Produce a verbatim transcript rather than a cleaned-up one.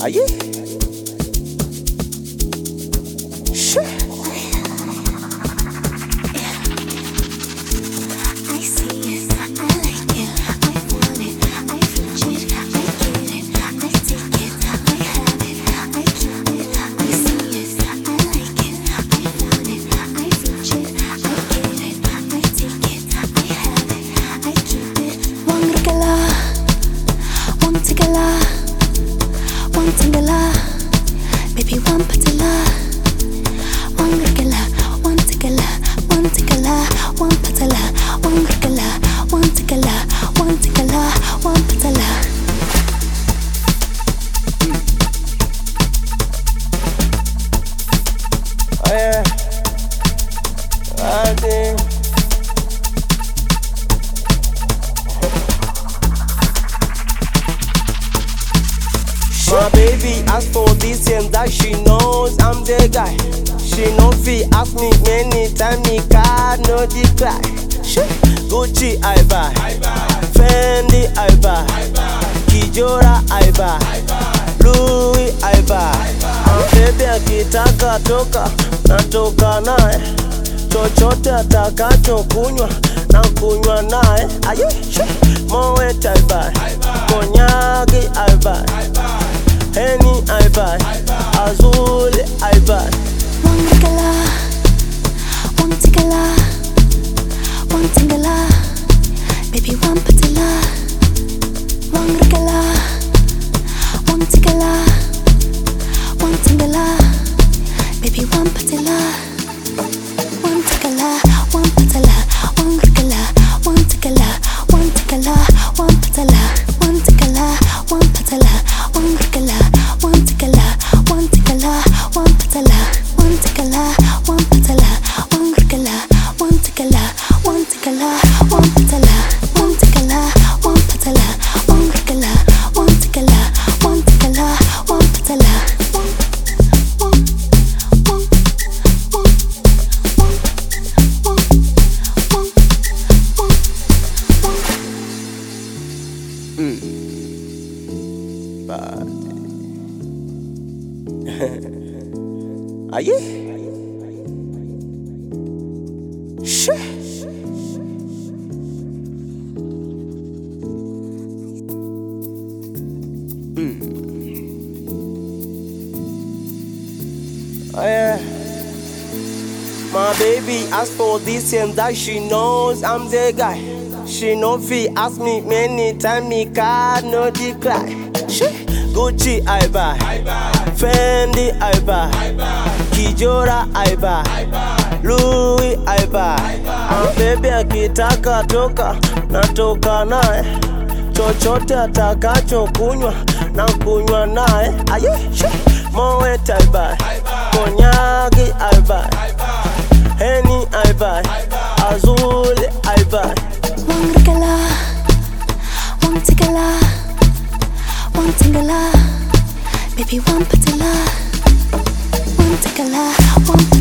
Aye. Shit. Baby, one patala, one regala, one tigala, one tigala, one patala, one regala, one tigala, one tigala, one patala. Oh yeah, I think. My baby asked for this and that, she knows I'm the guy. She no fit ask me many times, me card no decline. Gucci I buy, Fendi I buy, Kijora I buy, Louis I buy. Baby akitaka toka, natoka nae. Chochote atakacho kunywa, na kunywa nae. Aye, Moet I buy, Konyagi I buy, Henny I buy, Azul I buy. One regala, one tigala, one tigala, baby one patala. One regala, one tigala, one tigala, baby one patala. One tigala, one patala, one regala, one tigala, one tigala, one patala, one tigala, one patala, one regala, one tigala, one tigala, one patala, one tigala, one patala, one regala, one tigala, one tigala, one patala, one tigala, one patala, one regala, one tigala, one tigala, one patala. Mm. Bad. Aye. Shit. Mm. Oh yeah. My baby asked for this and that, she knows I'm the guy. She no fit ask me many times, me card no decline. Gucci I buy, Fendi I buy, Kijora I buy, Louis I buy. And baby akitaka toka, natoka nae. Chochote atakacho kunywa, na kunywa nae. Aye, Moet I buy, Konyagi I buy, Henny I buy, Azul I buy. One regala, one tigala, one tigala, baby one patala, one tigala, one